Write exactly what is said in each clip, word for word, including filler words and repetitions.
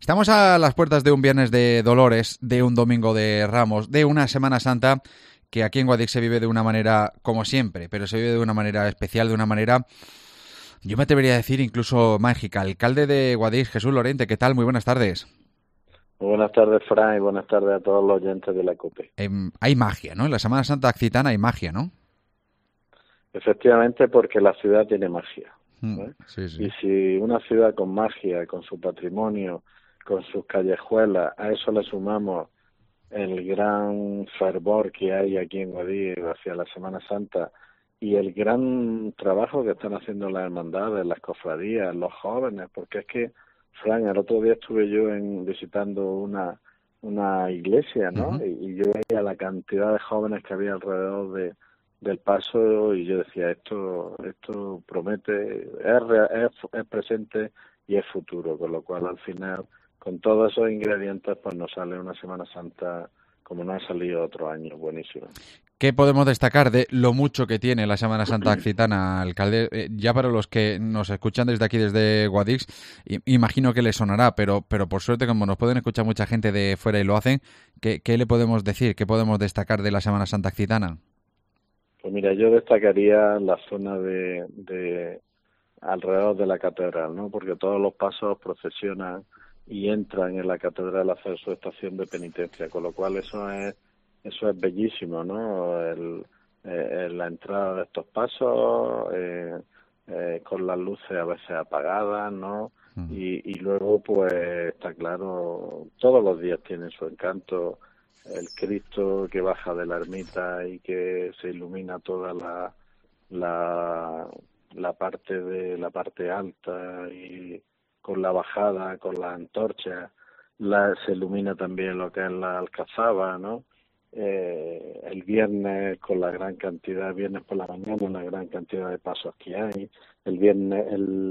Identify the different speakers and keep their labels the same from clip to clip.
Speaker 1: Estamos a las puertas de un viernes de Dolores, de un domingo de Ramos, de una Semana Santa que aquí en Guadix se vive de una manera como siempre, pero se vive de una manera especial, de una manera, yo me atrevería a decir, incluso mágica. Alcalde de Guadix, Jesús Lorente, ¿qué tal? Muy buenas tardes.
Speaker 2: Muy buenas tardes, Fran, y buenas tardes a todos los oyentes de la COPE.
Speaker 1: Eh, hay magia, ¿no? En la Semana Santa Accitana hay magia, ¿no?
Speaker 2: Efectivamente, porque la ciudad tiene magia.
Speaker 1: Mm,
Speaker 2: ¿eh?
Speaker 1: sí, sí.
Speaker 2: Y si una ciudad con magia, con su patrimonio, con sus callejuelas, a eso le sumamos el gran fervor que hay aquí en Guadix hacia la Semana Santa y el gran trabajo que están haciendo las hermandades, las cofradías, los jóvenes, porque es que, Fran, el otro día estuve yo en, visitando una una iglesia, ¿no?
Speaker 1: Uh-huh.
Speaker 2: Y, y yo veía la cantidad de jóvenes que había alrededor de del paso y yo decía, esto esto promete, es, re- es, es presente y es futuro, con lo cual al final, con todos esos ingredientes, pues nos sale una Semana Santa como no ha salido otro año, buenísimo.
Speaker 1: ¿Qué podemos destacar de lo mucho que tiene la Semana Santa Accitana, alcalde? Eh, ya para los que nos escuchan desde aquí, desde Guadix, i- imagino que les sonará, pero, pero por suerte, como nos pueden escuchar mucha gente de fuera y lo hacen, ¿qué, qué le podemos decir? ¿Qué podemos destacar de la Semana Santa Accitana?
Speaker 2: Pues mira, yo destacaría la zona de, de alrededor de la catedral, ¿no? Porque todos los pasos procesionan y entran en la catedral a hacer su estación de penitencia, con lo cual eso es eso es bellísimo, ¿no? El, eh, la entrada de estos pasos eh, eh, con las luces a veces apagadas, ¿no?
Speaker 1: Mm.
Speaker 2: Y, y luego, pues, está claro, todos los días tienen su encanto. El Cristo que baja de la ermita y que se ilumina toda la, la la parte de la parte alta y con la bajada, con las antorchas, la, se ilumina también lo que es la alcazaba, ¿no? Eh, el viernes con la gran cantidad, viernes por la mañana, la gran cantidad de pasos que hay, el viernes,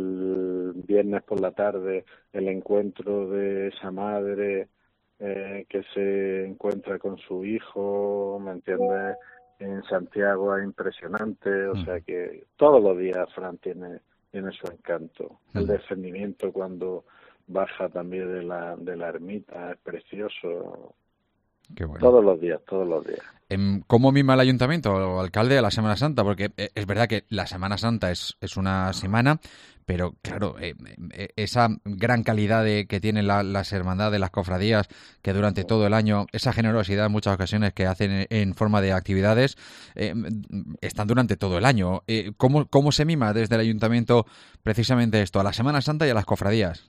Speaker 2: el viernes por la tarde, el encuentro de esa madre eh, que se encuentra con su hijo, ¿me entiendes? En Santiago es impresionante, o sea
Speaker 1: Mm.
Speaker 2: que todos los días Fran tiene, tiene su encanto. El
Speaker 1: Mm.
Speaker 2: descendimiento cuando baja también de la, de la ermita es precioso.
Speaker 1: Qué bueno.
Speaker 2: Todos los días, todos los días.
Speaker 1: Em, ¿Cómo mima el ayuntamiento o alcalde a la Semana Santa? Porque eh, es verdad que la Semana Santa es, es una semana, pero claro, eh, eh, esa gran calidad de, que tienen la- las hermandades, las cofradías, que durante todo el año, esa generosidad en muchas ocasiones que hacen en, en forma de actividades, eh, están durante todo el año. Eh, ¿cómo, ¿Cómo se mima desde el ayuntamiento precisamente esto, a la Semana Santa y a las cofradías?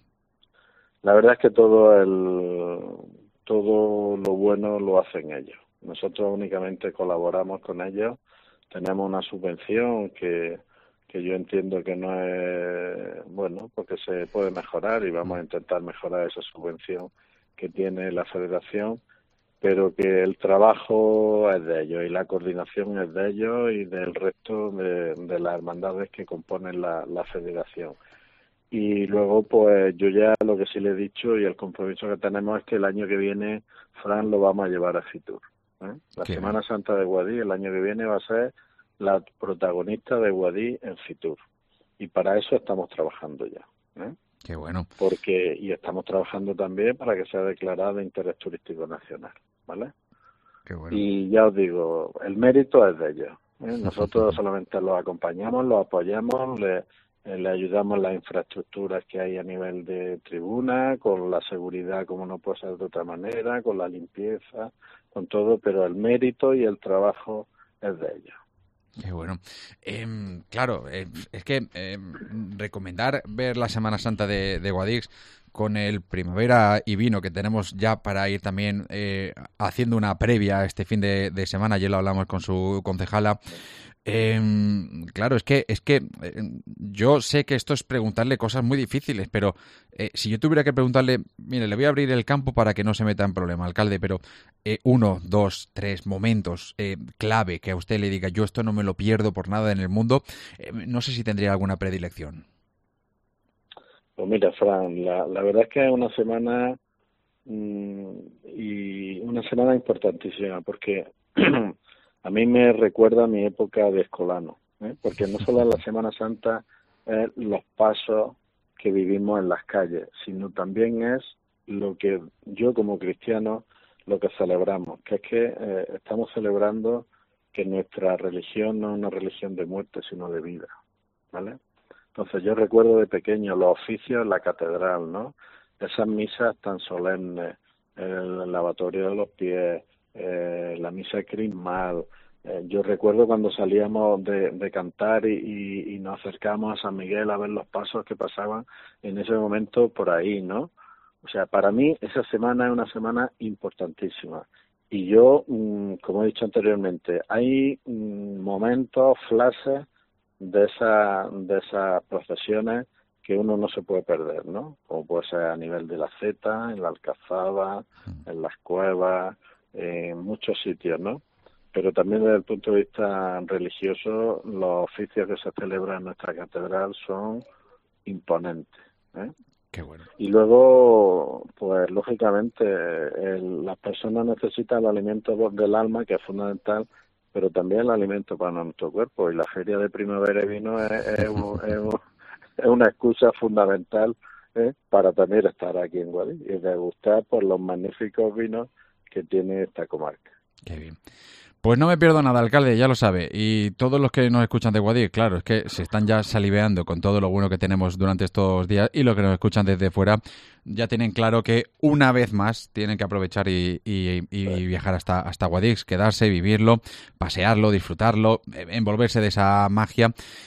Speaker 2: La verdad es que todo el todo lo bueno lo hacen ellos. Nosotros únicamente colaboramos con ellos. Tenemos una subvención que que yo entiendo que no es bueno, porque se puede mejorar y vamos a intentar mejorar esa subvención que tiene la Federación, pero que el trabajo es de ellos y la coordinación es de ellos y del resto de, de las hermandades que componen la, la Federación. Y luego, pues yo ya lo que sí le he dicho y el compromiso que tenemos es que el año que viene, Fran, lo vamos a llevar a Fitur. ¿eh? La
Speaker 1: Qué
Speaker 2: Semana
Speaker 1: bien.
Speaker 2: Santa de Guadix el año que viene va a ser la protagonista de Guadix en Fitur. Y para eso estamos trabajando ya. ¿eh?
Speaker 1: Qué bueno.
Speaker 2: Porque y estamos trabajando también para que sea declarada de interés turístico nacional. ¿Vale?
Speaker 1: Qué bueno.
Speaker 2: Y ya os digo, el mérito es de ellos. ¿eh? Nosotros solamente los acompañamos, los apoyamos, le, eh, le ayudamos las infraestructuras que hay a nivel de tribuna, con la seguridad como no puede ser de otra manera, con la limpieza, con todo, pero el mérito y el trabajo es de ellos.
Speaker 1: Qué bueno. Em, claro, eh, es que em, recomendar ver la Semana Santa de, de Guadix con el Primavera y Vino que tenemos ya para ir también eh, haciendo una previa este fin de, de semana, ayer lo hablamos con su concejala. Eh, claro, es que es que eh, yo sé que esto es preguntarle cosas muy difíciles, pero eh, si yo tuviera que preguntarle, mire, le voy a abrir el campo para que no se meta en problema, alcalde, pero eh, uno, dos, tres momentos eh, clave que a usted le diga, yo esto no me lo pierdo por nada en el mundo, eh, no sé si tendría alguna predilección.
Speaker 2: Pues mira, Fran, la, la verdad es que es una semana mm, y una semana importantísima porque a mí me recuerda a mi época de escolano, ¿eh? Porque no solo la Semana Santa es los pasos que vivimos en las calles, sino también es lo que yo como cristiano, lo que celebramos, que es que eh, estamos celebrando que nuestra religión no es una religión de muerte, sino de vida, ¿vale? Entonces yo recuerdo de pequeño los oficios en la catedral, ¿no? Esas misas tan solemnes, el lavatorio de los pies, eh, la misa crismal. Eh, yo recuerdo cuando salíamos de, de cantar y, y, y nos acercábamos a San Miguel a ver los pasos que pasaban en ese momento por ahí, ¿no? O sea, para mí esa semana es una semana importantísima. Y yo, mmm, como he dicho anteriormente, hay mmm, momentos, flashes de esa, de esas procesiones que uno no se puede perder, ¿no? Como puede ser a nivel de la Zeta, en la Alcazaba, en las cuevas, en muchos sitios, ¿no? Pero también desde el punto de vista religioso, los oficios que se celebran en nuestra catedral son imponentes, ¿eh?
Speaker 1: Qué bueno.
Speaker 2: Y luego, pues lógicamente, el, las personas necesitan el alimento del alma, que es fundamental, pero también el alimento para nuestro cuerpo. Y la feria de primavera y vino es, es, un, es, un, es una excusa fundamental, ¿eh? Para también estar aquí en Guadix y degustar por los magníficos vinos que tiene esta comarca.
Speaker 1: Qué bien. Pues no me pierdo nada, alcalde, ya lo sabe. Y todos los que nos escuchan de Guadix, claro, es que se están ya saliveando con todo lo bueno que tenemos durante estos días, y los que nos escuchan desde fuera ya tienen claro que una vez más tienen que aprovechar y, y, y viajar hasta, hasta Guadix, quedarse, vivirlo, pasearlo, disfrutarlo, envolverse de esa magia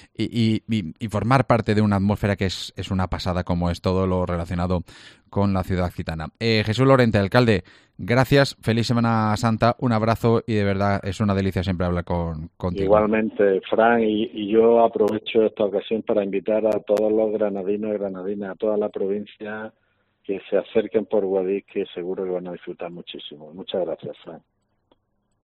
Speaker 1: y, y, y formar parte de una atmósfera que es, es una pasada, como es todo lo relacionado con la ciudad gitana. Eh, Jesús Lorente, alcalde, gracias, feliz Semana Santa, un abrazo y de verdad es una delicia siempre hablar con, contigo.
Speaker 2: Igualmente, Fran, y, y yo aprovecho esta ocasión para invitar a todos los granadinos y granadinas, a toda la provincia, que se acerquen por Guadix, que seguro que van a disfrutar muchísimo. Muchas gracias, Fran.